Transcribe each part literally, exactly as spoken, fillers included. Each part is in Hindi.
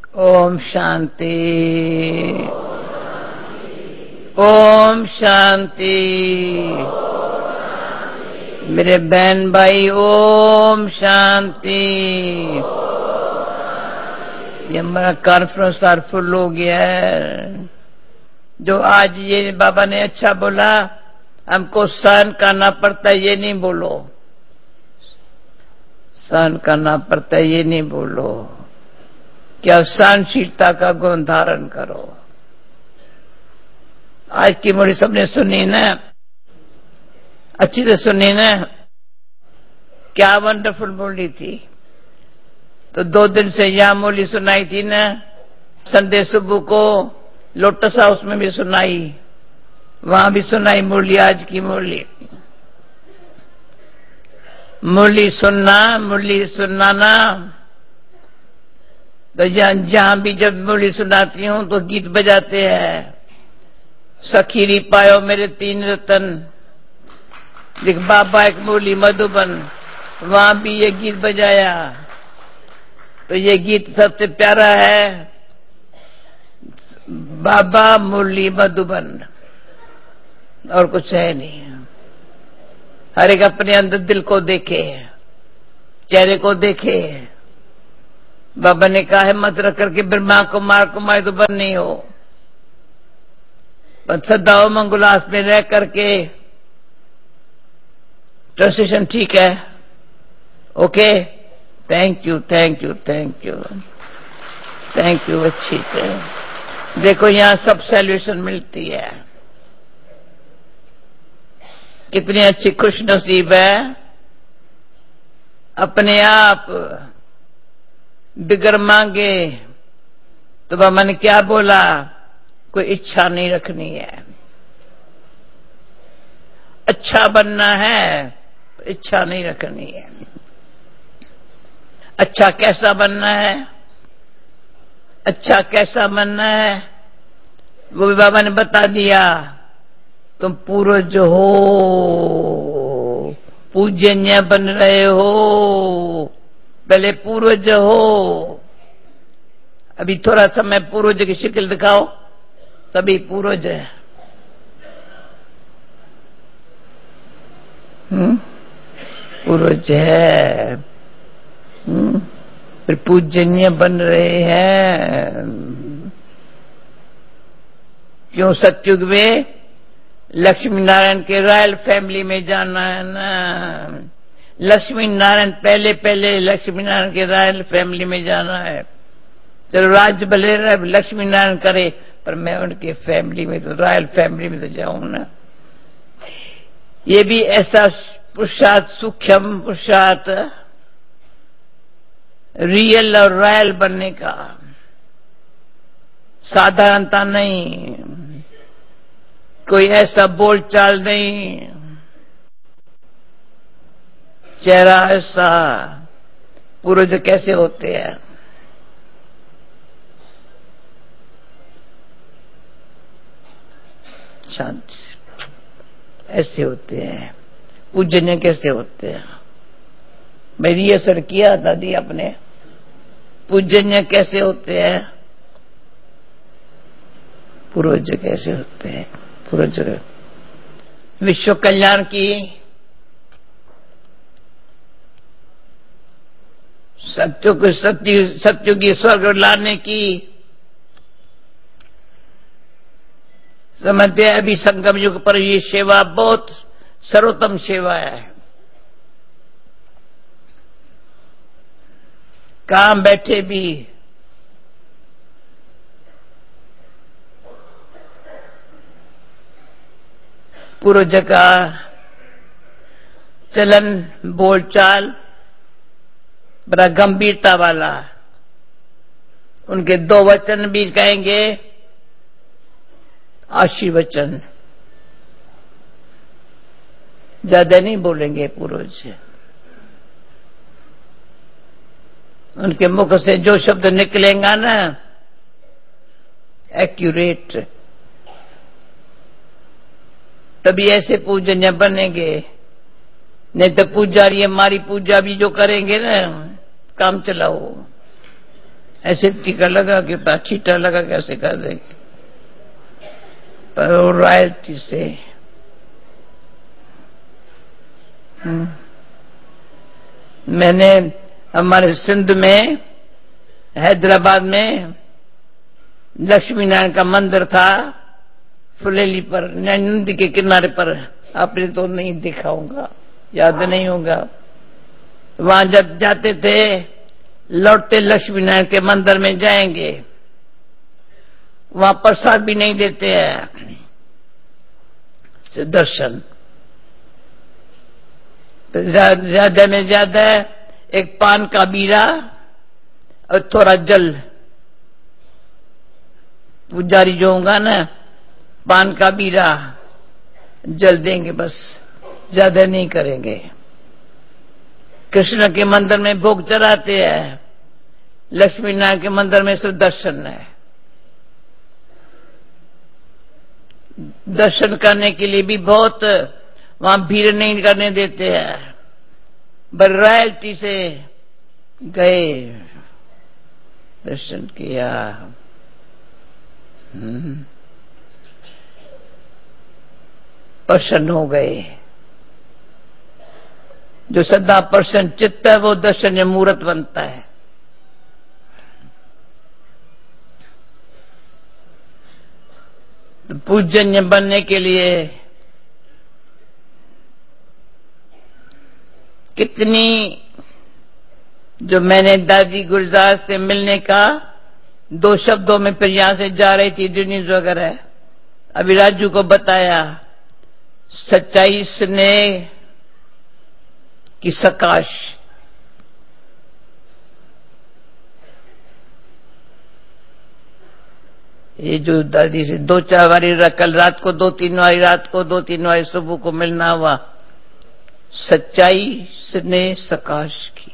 ओम शांति, ओम शांति। मेरे बहन भाई, ओम शांति। ये हमारा कॉन्फ्रेंस आर फुल हो गया है। जो आज ये बाबा ने अच्छा बोला, हमको सहन करना पड़ता है, ये नहीं बोलो। सहन करना पड़ता है, ये नहीं बोलो। क्या सहनशीलता का गुण धारण करो। आज की मुरली सबने सुनी ना, अच्छी से सुनी ना। क्या वंडरफुल मुरली थी। तो दो दिन से यह मुरली सुनाई थी ना, संडे सुबह को लोटस हाउस में भी सुनाई, वहां भी सुनाई मुरली। आज की मुरली मुरली सुनना, मुरली सुनना ना। तो जहां भी जब मुरली सुनाती हूं तो गीत बजाते हैं, सखीरी पायो मेरे तीन रतन। देख बाबा एक मुरली मधुबन, वहां भी ये गीत बजाया। तो ये गीत सबसे प्यारा है, बाबा मुरली मधुबन, और कुछ है नहीं। हर एक अपने अंदर दिल को देखे, चेहरे को देखे। बाबा ने कहा है मत रख करके ब्रह्मा कुमार कुमारी तो बन नहीं हो, पर सदा मंगुलास में रह करके। ट्रांसलेशन ठीक है? Okay, thank you thank you thank you thank you. अच्छी है। देखो यहां सब सॉल्यूशन मिलती है। कितनी अच्छी खुश नसीब है। अपने आप बिगर मांगे। तो बाबा ने क्या बोला? कोई इच्छा नहीं रखनी है। अच्छा बनना है, इच्छा नहीं रखनी है। अच्छा कैसा बनना है? अच्छा कैसा बनना है वो भी बाबा ने बता दिया। तुम पूर्वज हो, पूजनीय बन रहे हो। पहले पूर्वज हो। अभी थोड़ा समय पूर्वज की शक्ल दिखाओ। सभी पूर्वज है। हम्म पूर्वज है। हम्म फिर पूजनीय बन रहे हैं। क्यों? सतयुग में लक्ष्मी नारायण के रॉयल फैमिली में जाना है ना। लक्ष्मी नारायण पहले पहले लक्ष्मी नारायण के रॉयल फैमिली में जाना है। चलो राज्य भले लक्ष्मी नारायण करे, पर मैं उनके फैमिली में तो रॉयल फैमिली में तो जाऊं ना। ये भी ऐसा पुरुषार्थ, सूक्ष्म पुरुषार्थ, रियल और रॉयल बनने का। साधारणता नहीं, कोई ऐसा बोलचाल नहीं, चेहरा ऐसा। पूर्वज कैसे होते हैं? शांति से ऐसे होते हैं। पूजनीय कैसे होते हैं? मैंने ये सर किया दादी अपने। पूजनीय कैसे होते हैं? पूर्वज कैसे होते हैं? पूर्वज विश्व कल्याण की, सत्युग सत्य सत्युगी स्वर्ग लाने की समझते हैं। अभी संगम युग पर ये सेवा बहुत सर्वोत्तम सेवा है। काम बैठे भी पूर्वज का चलन बोलचाल बड़ा गंभीरता वाला। उनके दो वचन भी कहेंगे, आशीर्वचन, ज्यादा नहीं बोलेंगे पूर्वज। उनके मुख से जो शब्द निकलेगा ना, एक्यूरेट, तभी ऐसे पूजनीय बनेंगे। नहीं तो पुजारी हमारी पूजा भी जो करेंगे ना, काम चलाओ, ऐसे टीका लगा के पास छीटा लगा कैसे कर देंगे, पर वो रॉयल्टी से। मैंने हमारे सिंध में हैदराबाद में लक्ष्मी नारायण का मंदिर था, फुलेली पर, नदी के किनारे पर। आपने तो नहीं देखा होगा, याद नहीं होगा। वहां जब जाते थे, लौटते लक्ष्मी नारायण के मंदिर में जाएंगे, वहां प्रसाद भी नहीं देते हैं, सिर्फ दर्शन। तो ज्यादा में ज्यादा एक पान का बीड़ा और थोड़ा जल, पुजारी जो होगा ना, पान का बीड़ा जल देंगे, बस ज्यादा नहीं करेंगे। कृष्ण के मंदिर में भोग चढ़ाते हैं, लक्ष्मी नारायण के मंदिर में सिर्फ दर्शन है। दर्शन करने के लिए भी बहुत वहां भीड़ नहीं करने देते हैं, बस रॉयल्टी से गए, दर्शन किया। प्रसन्न हो गए। जो सदा प्रसन्न चित्त है वो दर्शन मूर्त बनता है। तो पूजन्य बनने के लिए कितनी, जो मैंने दादी गुरदास से मिलने का दो शब्दों में फिर यहां से जा रही थी न्यूज वगैरह, अभी राजू को बताया, सच्चाई स्नेह की सकाश। ये जो दादी से दो चार बारी कल रात को, दो तीन बारी रात को, दो तीन बारी सुबह को मिलना हुआ, सच्चाई स्नेह सकाश की।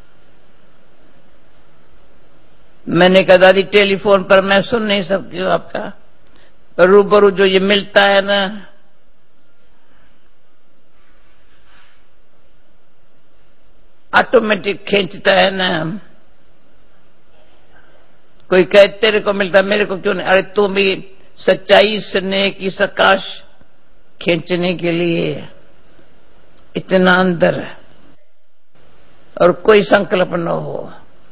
मैंने कहा दादी टेलीफोन पर मैं सुन नहीं सकती हूँ आपका, पर रूबरू जो ये मिलता है ना, ऑटोमेटिक खींचता है ना। कोई कहे तेरे को मिलता, मेरे को क्यों नहीं? अरे तुम भी सच्चाई स्नेह की सकाश खींचने के लिए इतना अंदर है, और कोई संकल्प न हो।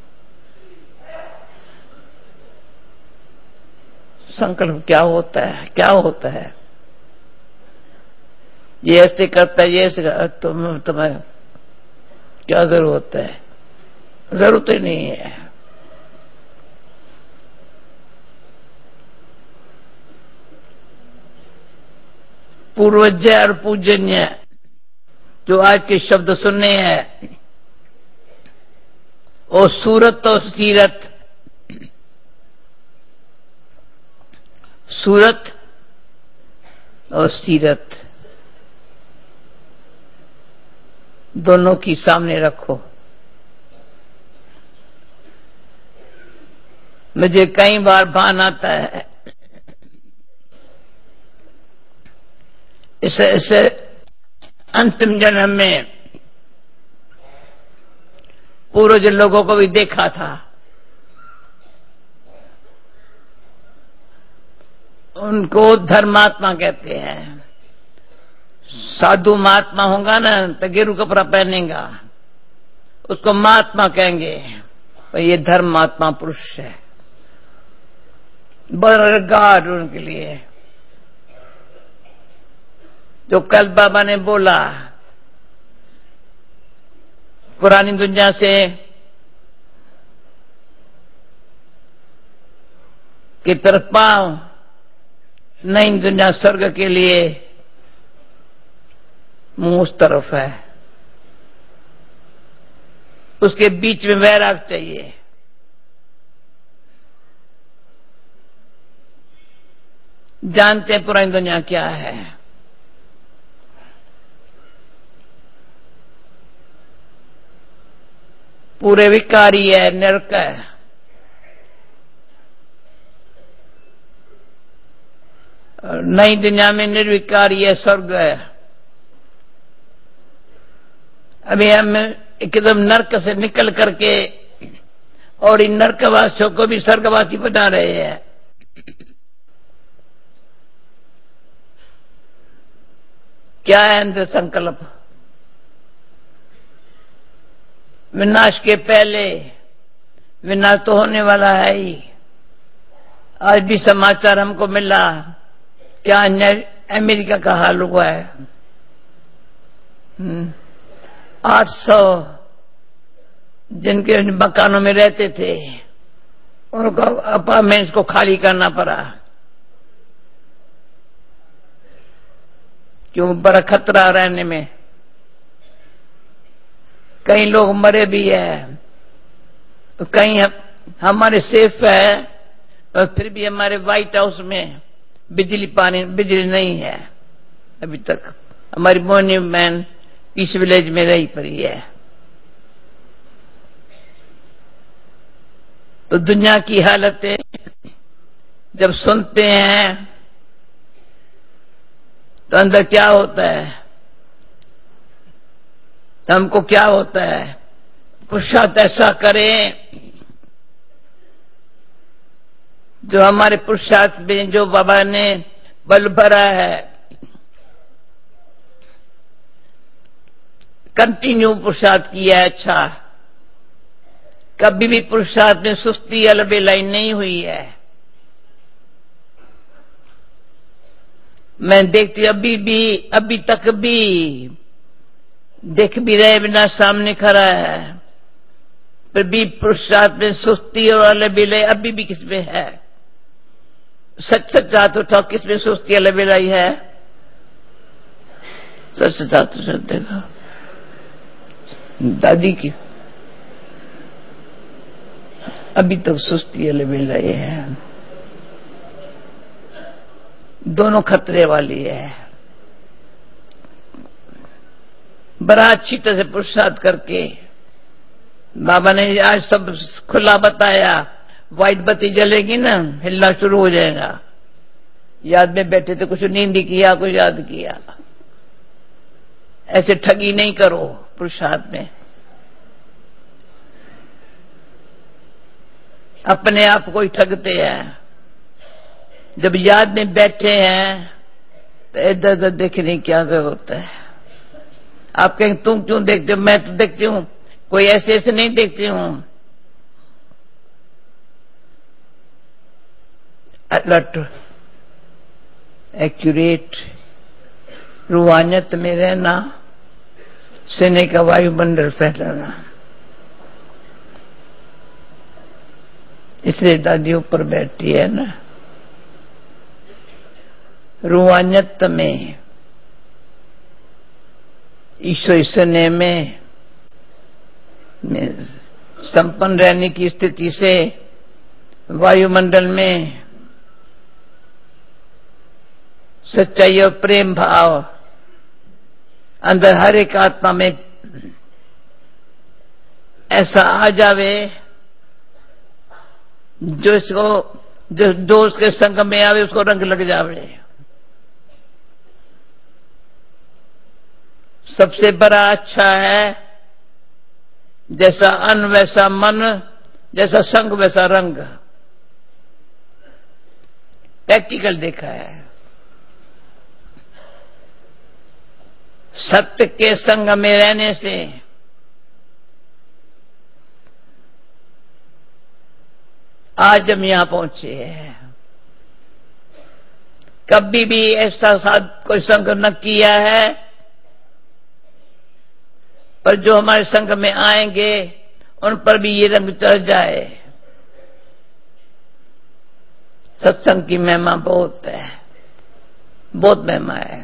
संकल्प क्या होता है? क्या होता है? ये ऐसे करता है, ये ऐसे करता, तुम तुम्हें क्या जरूरत है? जरूरत ही नहीं है। पूर्वजय और पूजन्य जो आज के शब्द सुनने हैं, और सूरत और सीरत, सूरत और सीरत दोनों की सामने रखो। मुझे कई बार भान आता है, इसे इसे अंतिम जन्म में पूर्वज लोगों को भी देखा था। उनको धर्मात्मा कहते हैं। साधु महात्मा होगा ना तो गेरू कपड़ा पहनेगा, उसको महात्मा कहेंगे, पर ये धर्मात्मा पुरुष है। बरगाड़ उनके लिए। जो कल बाबा ने बोला, पुरानी दुनिया से की तरफ पांव, नई दुनिया स्वर्ग के लिए मुंह उस तरफ है। उसके बीच में वैराग चाहिए। जानते हैं पुरानी दुनिया क्या है? पूरे विकारी है, नरक है। नई दुनिया में निर्विकारी है, स्वर्ग है। अभी हम एकदम नरक से निकल करके और इन नरकवासियों को भी स्वर्गवासी बना रहे हैं। क्या है अंदर संकल्प? विनाश के पहले विनाश तो होने वाला है ही। आज भी समाचार हमको मिला, क्या अमेरिका का हाल हुआ है। आठ सौ जिनके मकानों में रहते थे उनको अपार्टमेंट्स को खाली करना पड़ा। क्यों? बड़ा खतरा रहने में। कई लोग मरे भी है, तो कहीं हमारे सेफ है, और फिर भी हमारे व्हाइट हाउस में बिजली पानी बिजली नहीं है अभी तक। हमारी मोनी मैन पीस विलेज में रही पड़ी है। तो दुनिया की हालतें जब सुनते हैं तो अंदर क्या होता है? तो हमको क्या होता है? पुरुषार्थ ऐसा करें जो हमारे पुरुषार्थ में जो बाबा ने बल भरा है, कंटिन्यू पुरुषार्थ किया है। अच्छा, कभी भी पुरुषार्थ में सुस्ती अलबेलाई नहीं हुई है। मैं देखती अभी भी, अभी तक भी देख भी रहे बिना सामने खड़ा है, फिर भी पुरुषार्थ में सुस्ती और अलबेलाई अभी भी किसमें है? सच सच हाथ उठाओ, किसमें सुस्ती अलबेलाई है? सच सच हाथ उठा देखो। दादी की अभी तक सुस्ती अलबेलाई है, दोनों खतरे वाली है। बड़ा अच्छी तरह से पुरुषार्थ करके बाबा ने आज सब खुला बताया। व्हाइट बत्ती जलेगी ना, हिलना शुरू हो जाएगा। याद में बैठे थे, कुछ नींद किया, कुछ याद किया। ऐसे ठगी नहीं करो पुरुषार्थ में। अपने आप को ही ठगते हैं। जब याद में बैठे हैं तो इधर उधर देखने की क्या जरूरत है? आप कहें तुम क्यों देखते हो? मैं तो देखती हूं, कोई ऐसे ऐसे नहीं देखती हूं। अलर्ट, एक्यूरेट, रूहानियत में रहना, सीने का वायुमंडल फैलाना। इसलिए दादी ऊपर बैठती है ना। रूहानियत में, ईश्वर स्नेह में, में संपन्न रहने की स्थिति से वायुमंडल में सच्चाई और प्रेम भाव अंदर हर एक आत्मा में ऐसा आ जावे जो इसको जो दोस्त के संग में आवे उसको रंग लग जावे। सबसे बड़ा अच्छा है, जैसा अन्न वैसा मन, जैसा संग वैसा रंग। प्रैक्टिकल देखा है। सत्य के संग में रहने से आज हम यहां पहुंचे हैं। कभी भी ऐसा साथ कोई संग न किया है, पर जो हमारे संग में आएंगे उन पर भी ये रंग चढ़ जाए। सत्संग की महिमा बहुत है, बहुत महिमा है।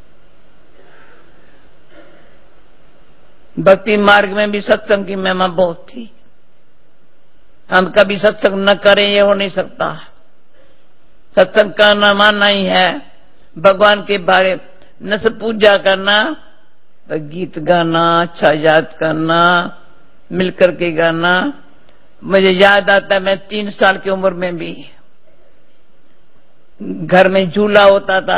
भक्ति मार्ग में भी सत्संग की महिमा बहुत थी। हम कभी सत्संग न करें ये हो नहीं सकता। सत्संग करना मानना ही है, भगवान के बारे न से पूजा करना, तो गीत गाना, अच्छा याद करना, मिलकर के गाना। मुझे याद आता है, मैं तीन साल की उम्र में भी घर में झूला होता था।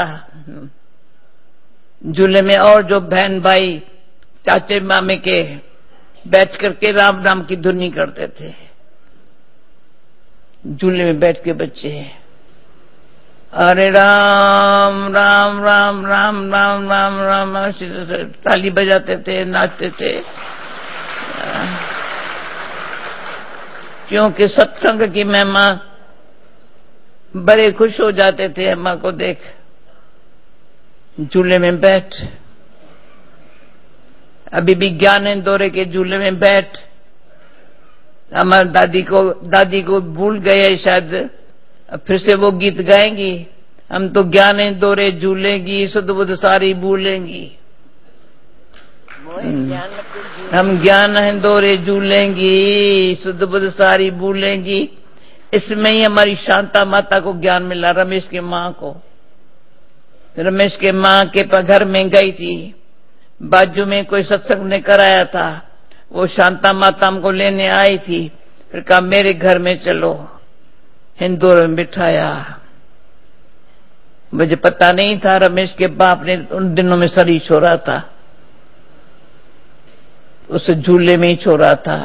झूले में और जो बहन भाई चाचे मामे के बैठ करके राम नाम की धुनी करते थे। झूले में बैठ के बच्चे अरे राम राम राम राम राम राम राम ताली बजाते थे, नाचते थे, क्योंकि सत्संग की महिमा बड़े खुश हो जाते थे अम्मा को देख। झूले में बैठ, अभी भी ज्ञानेंद्र के झूले में बैठ। हमारी दादी को दादी को भूल गए शायद, फिर से वो गीत गाएंगी, हम तो ज्ञानेंद्र झूलेंगी सुध बुध सारी भूलेंगी। हम ज्ञानेंद्र झूलेंगी सुध बुध सारी भूलेंगी। इसमें ही हमारी शांता माता को ज्ञान मिला, रमेश के माँ को। रमेश के माँ के घर में गई थी, बाजू में कोई सत्संग ने कराया था, वो शांता माता हमको लेने आई थी। फिर कहा मेरे घर में चलो, हिंदोर में बिठाया। मुझे पता नहीं था रमेश के बाप ने उन दिनों में शरीर छोड़ा था, उसे झूले में ही छोड़ा था।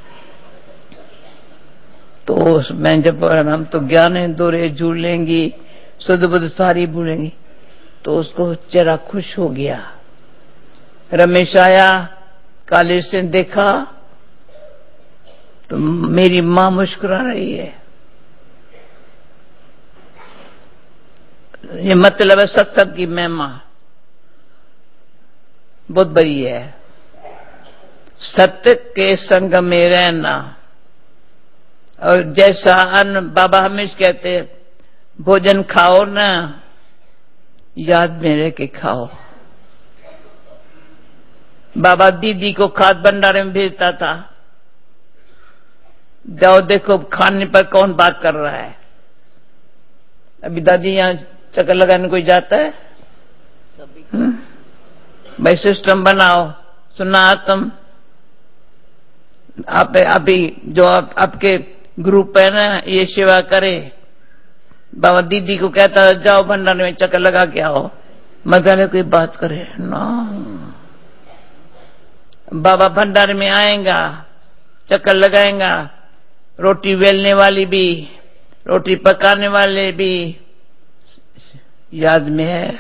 तो मैं जब हम तो ज्ञानेंद्र झूलेंगी सुध बुध सारी भूलेंगी, तो उसको चेहरा खुश हो गया। रमेश आया, कॉलेज से देखा तो मेरी मां मुस्कुरा रही है। ये मतलब है सत्संग की महिमा बहुत बड़ी है। सत्य के संग में रहना, और जैसा अन्न बाबा हमेशा कहते भोजन खाओ ना, याद में रह के खाओ। बाबा दीदी को खाद भंडारे में भेजता था, जाओ देखो खाने पर कौन बात कर रहा है। अभी दादी यहां चक्कर लगाने कोई जाता है? भाई सिस्टम बनाओ, सुना तुम आप अभी जो आप, आपके ग्रुप है ना, ये सेवा करे। बाबा दीदी को कहता जाओ भंडारे में चक्कर लगा के आओ, मजा में कोई बात करे ना। बाबा भंडारे में आएगा, चक्कर लगाएगा, रोटी बेलने वाली भी, रोटी पकाने वाले भी याद में है।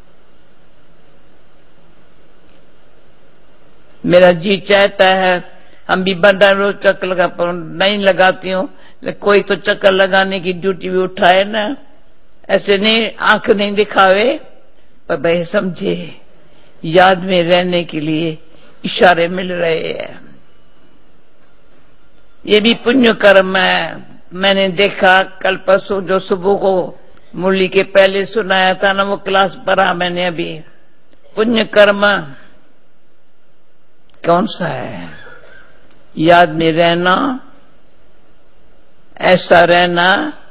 मेरा जी चाहता है हम भी भंडारे रोज चक्कर लगा, पर नहीं लगाती हूँ। कोई तो चक्कर लगाने की ड्यूटी भी उठाए ना, ऐसे नहीं आंख नहीं दिखावे, पर भाई समझे याद में रहने के लिए इशारे मिल रहे हैं। ये भी पुण्य कर्म है। मैंने देखा कल परसों जो सुबह को मुरली के पहले सुनाया था ना, वो क्लास पढ़ा मैंने अभी। पुण्य कर्म कौन सा है? याद में रहना, ऐसा रहना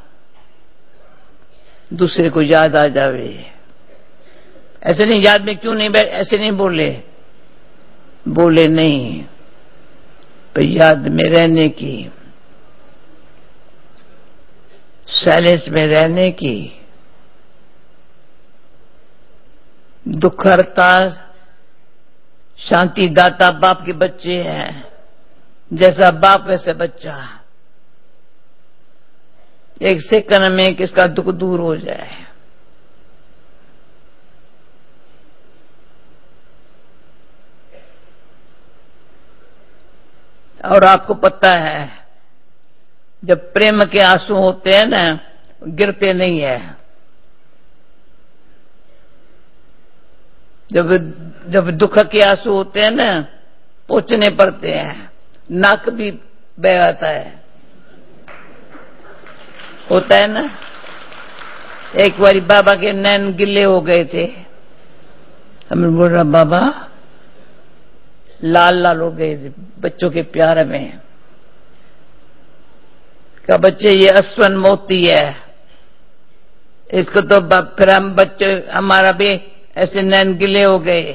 दूसरे को याद आ जावे। ऐसे नहीं याद में क्यों नहीं बैठ, ऐसे नहीं बोले बोले नहीं, तो याद में रहने की, साइलेंस में रहने की। दुख हरता शांति दाता बाप के बच्चे हैं, जैसा बाप वैसे बच्चा। एक सेकंड में किसका दुख दूर हो जाए। और आपको पता है जब प्रेम के आंसू होते हैं ना, गिरते नहीं है। जब जब दुख के आंसू होते हैं ना, पोंछने पड़ते हैं, नाक भी बह आता है, होता है ना। एक बारी बाबा के नैन गिले हो गए थे, हमें बोल रहा बाबा लाल लाल हो गए थे बच्चों के प्यार में। का बच्चे ये अश्वन मोती है, इसको तो फिर हम बच्चे हमारा भी ऐसे नैन गिले हो गए।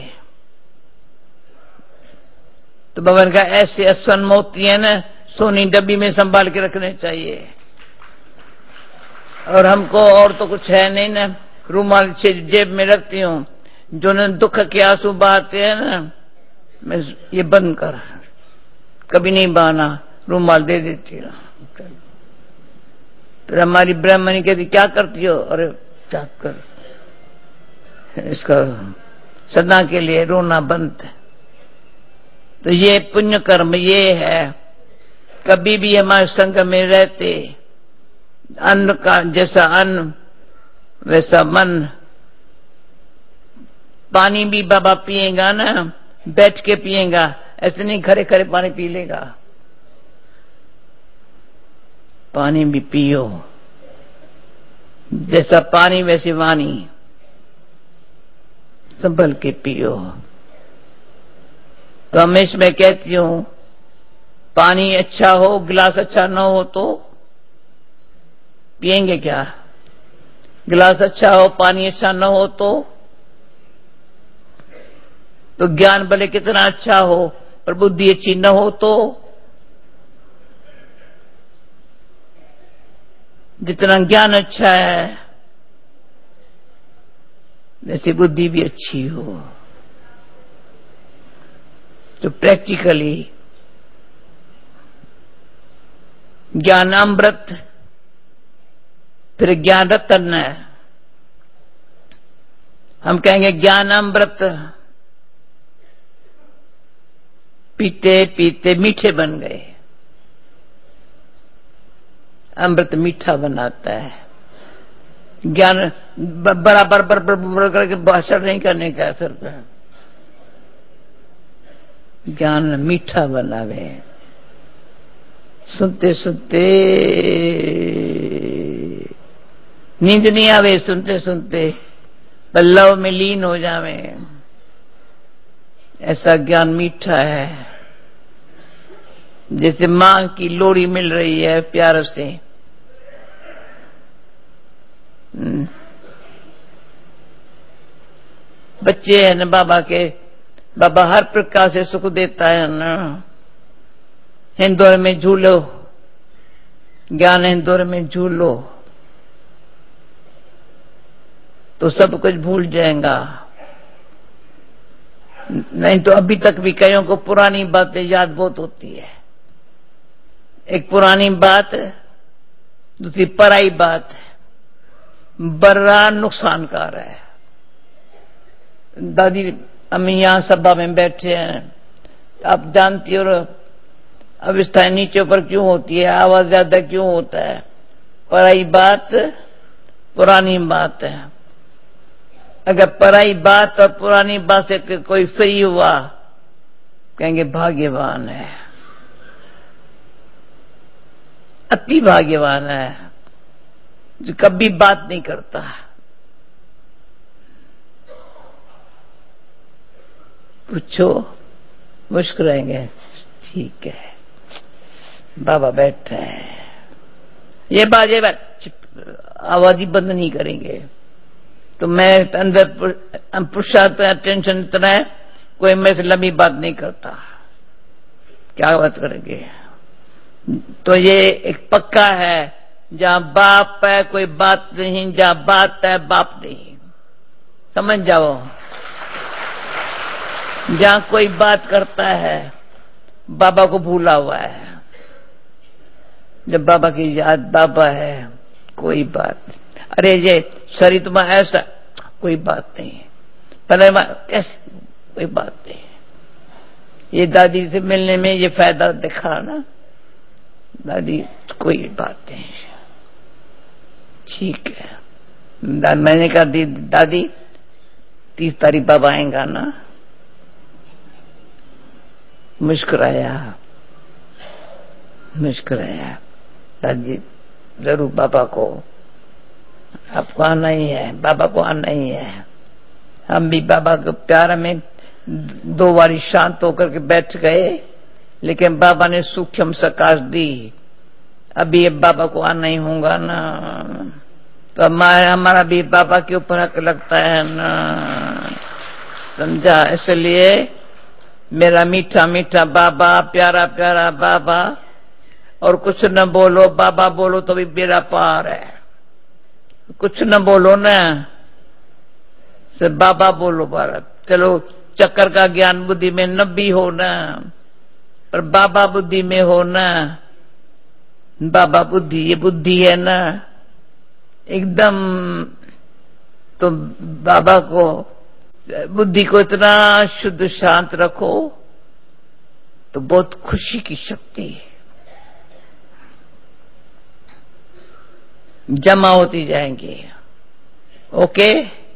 तो बाबा ने कहा ऐसे अश्वन मोती है ना, सोनी डब्बी में संभाल के रखने चाहिए। और हमको और तो कुछ है नहीं ना, रूमाल जेब में रखती हूँ। जो न दुख के आंसू बहाते हैं ना, मैं ये बंद कर, कभी नहीं बहाना, रूमाल दे देती हूँ। फिर हमारी ब्राह्मणी कहती क्या करती हो? अरे त्याग कर, इसका सदा के लिए रोना बंद है। तो ये पुण्य कर्म ये है, कभी भी हमारे संग में रहते, अन्न का जैसा अन्न वैसा मन। पानी भी बाबा पिएगा ना, बैठ के पिएगा, ऐसे नहीं खड़े खड़े पानी पी लेगा। पानी भी पियो, जैसा पानी वैसी वाणी, संभल के पियो। तो हमेशा मैं कहती हूं, पानी अच्छा हो, गिलास अच्छा न हो तो पिएंगे क्या? गिलास अच्छा हो, पानी अच्छा न हो तो तो ज्ञान भले कितना अच्छा हो पर बुद्धि अच्छी न हो तो जितना ज्ञान अच्छा है वैसे बुद्धि भी अच्छी हो। तो प्रैक्टिकली ज्ञान अमृत, फिर ज्ञान रतन है। हम कहेंगे ज्ञान अमृत, पीते पीते मीठे बन गए। अमृत मीठा बनाता है। ज्ञान बराबर बराबर करके असर नहीं करने का, असर का ज्ञान मीठा बनावे। सुनते सुनते नींद नहीं आवे, सुनते सुनते लव में लीन हो जावे। ऐसा ज्ञान मीठा है, जैसे मां की लोरी मिल रही है प्यार से। बच्चे हैं न बाबा के, बाबा हर प्रकार से सुख देता है ना। हिंदौर में झूलो, ज्ञान हिंदौर में झूलो तो सब कुछ भूल जाएगा। नहीं तो अभी तक भी कईयों को पुरानी बातें याद बहुत होती है। एक पुरानी बात, दूसरी पराई बात, बड़ा नुकसानकार है। दादी अम्मी यहां सभा में बैठे हैं, आप जानती हो अवस्थाएं नीचे ऊपर क्यों होती है, आवाज ज्यादा क्यों होता है? पराई बात पुरानी बात है। अगर पराई बात और पुरानी बात से कोई फ्री हुआ, कहेंगे भाग्यवान है, अति भाग्यवान है, जो कभी बात नहीं करता। पूछो, मुस्कुराएंगे, ठीक है बाबा बैठे हैं, ये बात ये बात, आवाज ही बंद नहीं करेंगे। तो मैं अंदर पुरुषार्थ टेंशन इतना है, कोई मेरे से लंबी बात नहीं करता, क्या बात करेंगे? तो ये एक पक्का है, जहां बाप है कोई बात नहीं, जहां बात है बाप नहीं, समझ जाओ। जहां कोई बात करता है बाबा को भूला हुआ है। जब बाबा की याद, बाबा है, कोई बात नहीं। अरे ये शरीर तुम्हारा ऐसा, कोई बात नहीं। पहले कैसे, कोई बात नहीं। ये दादी से मिलने में ये फायदा दिखा ना, दादी कोई बात नहीं, ठीक है। मैंने कहा दी, दादी तीस तारीख बाबा आएगा ना? मुस्कुराया, मुस्कुराया, दादी जरूर बाबा को, आपको आना ही है, बाबा को आना ही है। हम भी बाबा के प्यार में दो बारी शांत होकर के बैठ गए, लेकिन बाबा ने सूक्ष्म सकाश दी, अभी ये बाबा को आना ही होगा ना। तो हमारा हमारा भी बाबा के ऊपर हक लगता है ना, समझा? इसलिए मेरा मीठा मीठा बाबा, प्यारा प्यारा बाबा, और कुछ न बोलो, बाबा बोलो तो भी बेड़ा पार है। कुछ न बोलो ना, सिर्फ बाबा बोलो भारत। चलो चक्कर का ज्ञान बुद्धि में न भी हो ना, पर बाबा बुद्धि में हो ना, बाबा बुद्धि, ये बुद्धि है ना एकदम, तो बाबा को बुद्धि को इतना शुद्ध शांत रखो तो बहुत खुशी की शक्ति जमा होती जाएंगी। ओके।